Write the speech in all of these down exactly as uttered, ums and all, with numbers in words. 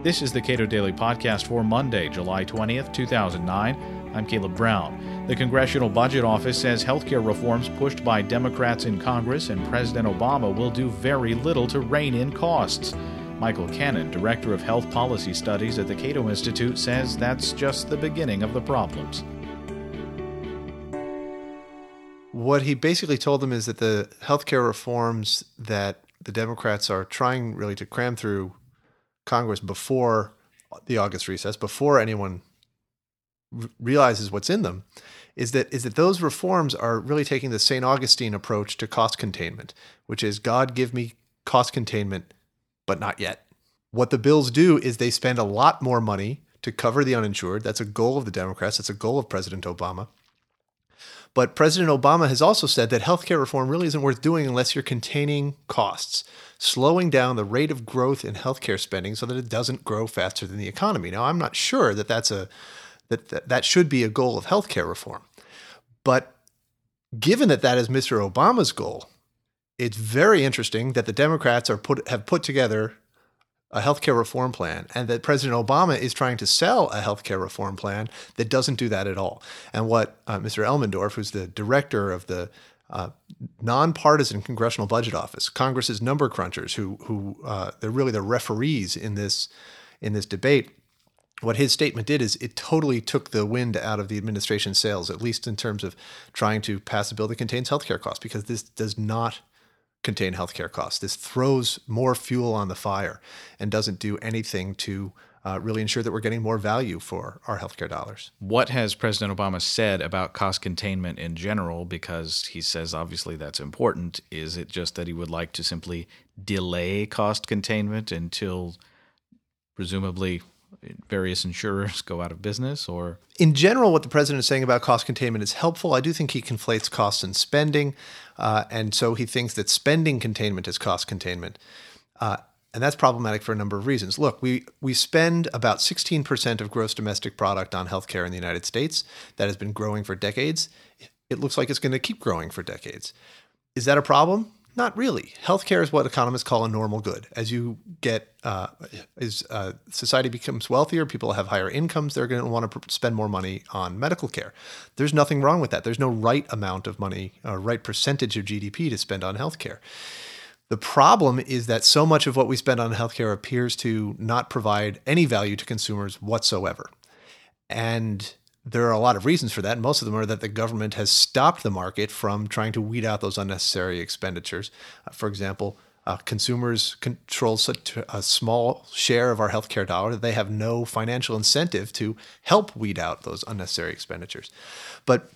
This is the Cato Daily Podcast for Monday, July twentieth, two thousand nine. I'm Caleb Brown. The Congressional Budget Office says healthcare reforms pushed by Democrats in Congress and President Obama will do very little to rein in costs. Michael Cannon, Director of Health Policy Studies at the Cato Institute, says that's just the beginning of the problems. What he basically told them is that the healthcare reforms that the Democrats are trying really to cram through Congress before the August recess, before anyone r- realizes what's in them, is that is that those reforms are really taking the Saint Augustine approach to cost containment, which is God give me cost containment, but not yet. What the bills do is they spend a lot more money to cover the uninsured. That's a goal of the Democrats. That's a goal of President Obama. But President Obama has also said that healthcare reform really isn't worth doing unless you're containing costs, slowing down the rate of growth in healthcare spending so that it doesn't grow faster than the economy. Now, I'm not sure that that's a that that, that should be a goal of healthcare reform. But given that that is Mister Obama's goal, it's very interesting that the Democrats are put have put together a healthcare reform plan, and that President Obama is trying to sell a healthcare reform plan that doesn't do that at all. And what uh, Mister Elmendorf, who's the director of the uh, nonpartisan Congressional Budget Office, Congress's number crunchers, who who uh, they're really the referees in this in this debate. What his statement did is it totally took the wind out of the administration's sails, at least in terms of trying to pass a bill that contains healthcare costs, because this does not contain healthcare costs. This throws more fuel on the fire and doesn't do anything to uh, really ensure that we're getting more value for our healthcare dollars. What has President Obama said about cost containment in general? Because he says obviously that's important. Is it just that he would like to simply delay cost containment until presumably various insurers go out of business? Or in general, what the president is saying about cost containment is helpful. I do think he conflates costs and spending, uh, and so he thinks that spending containment is cost containment, uh, and that's problematic for a number of reasons. Look, we we spend about sixteen percent of gross domestic product on healthcare in the United States. That has been growing for decades. It looks like it's going to keep growing for decades. Is that a problem? Not really. Healthcare is what economists call a normal good. As you get, uh, as uh, society becomes wealthier, people have higher incomes, they're going to want to spend more money on medical care. There's nothing wrong with that. There's no right amount of money, or right percentage of G D P to spend on healthcare. The problem is that so much of what we spend on healthcare appears to not provide any value to consumers whatsoever. And there are a lot of reasons for that, and most of them are that the government has stopped the market from trying to weed out those unnecessary expenditures. Uh, for example, uh, consumers control such a small share of our healthcare dollar that they have no financial incentive to help weed out those unnecessary expenditures. But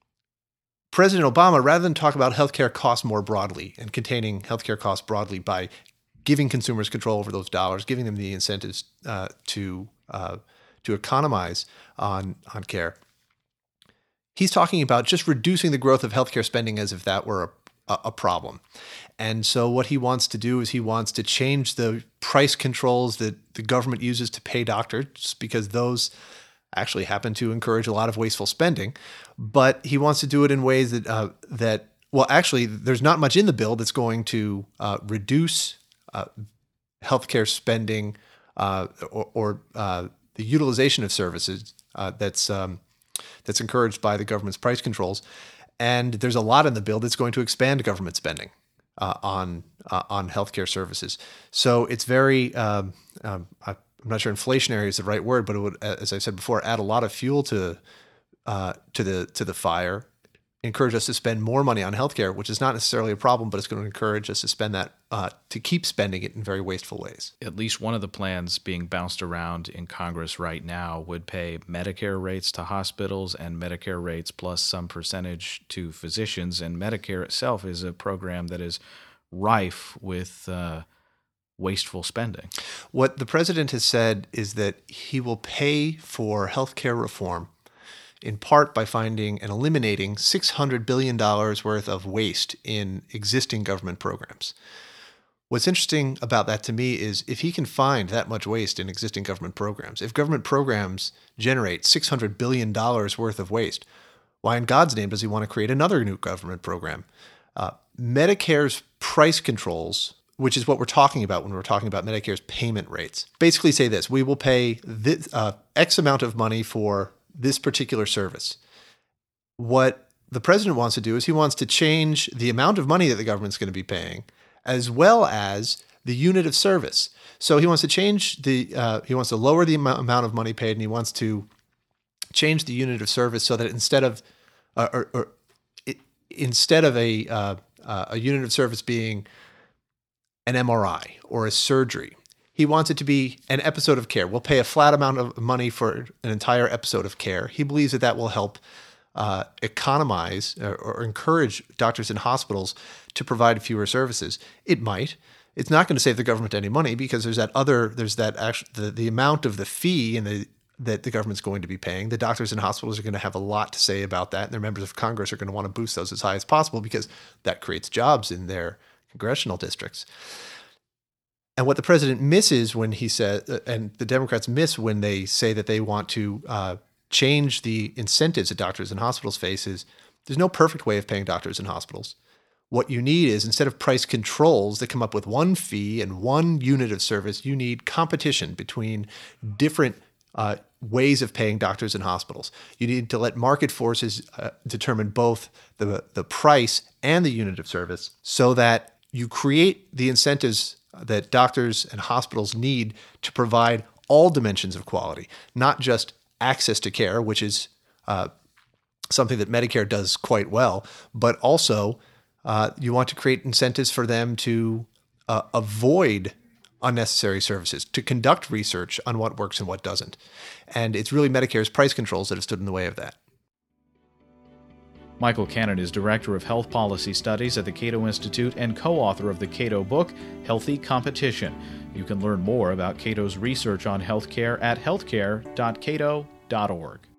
President Obama, rather than talk about healthcare costs more broadly and containing healthcare costs broadly by giving consumers control over those dollars, giving them the incentives uh, to uh, to economize on, on care, he's talking about just reducing the growth of healthcare spending as if that were a, a problem. And so what he wants to do is he wants to change the price controls that the government uses to pay doctors, because those actually happen to encourage a lot of wasteful spending. But he wants to do it in ways that, uh, that well, actually, there's not much in the bill that's going to uh, reduce uh, healthcare spending uh, or, or uh, the utilization of services uh, that's um, that's encouraged by the government's price controls, and there's a lot in the bill that's going to expand government spending uh, on uh, on healthcare services. So it's very um, um, I'm not sure inflationary is the right word, but it would, as I said before, add a lot of fuel to uh, to the to the fire. Encourage us to spend more money on healthcare, which is not necessarily a problem, but it's going to encourage us to spend that, uh, to keep spending it in very wasteful ways. At least one of the plans being bounced around in Congress right now would pay Medicare rates to hospitals and Medicare rates plus some percentage to physicians. And Medicare itself is a program that is rife with uh, wasteful spending. What the president has said is that he will pay for healthcare reform in part by finding and eliminating six hundred billion dollars worth of waste in existing government programs. What's interesting about that to me is if he can find that much waste in existing government programs, if government programs generate six hundred billion dollars worth of waste, why in God's name does he want to create another new government program? Uh, Medicare's price controls which is what we're talking about when we're talking about Medicare's payment rates. Basically say this: we will pay this, uh, X amount of money for this particular service. What the president wants to do is he wants to change the amount of money that the government's going to be paying, as well as the unit of service. So he wants to change the, uh, he wants to lower the amount of money paid, and he wants to change the unit of service so that instead of, uh, or, or it, instead of a uh, uh, a unit of service being an M R I or a surgery, he wants it to be an episode of care. We'll pay a flat amount of money for an entire episode of care. He believes that that will help uh, economize or, or encourage doctors and hospitals to provide fewer services. It might. It's not going to save the government any money because there's that other, there's that actual, the, the amount of the fee and the that the government's going to be paying. The doctors and hospitals are going to have a lot to say about that, and their members of Congress are going to want to boost those as high as possible because that creates jobs in their congressional districts. And what the president misses when he says, and the Democrats miss when they say that they want to uh, change the incentives that doctors and hospitals face, is there's no perfect way of paying doctors and hospitals. What you need is, instead of price controls that come up with one fee and one unit of service, you need competition between different uh, ways of paying doctors and hospitals. You need to let market forces uh, determine both the, the price and the unit of service so that you create the incentives that doctors and hospitals need to provide all dimensions of quality, not just access to care, which is uh, something that Medicare does quite well, but also uh, you want to create incentives for them to uh, avoid unnecessary services, to conduct research on what works and what doesn't. And it's really Medicare's price controls that have stood in the way of that. Michael Cannon is Director of Health Policy Studies at the Cato Institute and co-author of the Cato book, Healthy Competition. You can learn more about Cato's research on healthcare at healthcare dot cato dot org.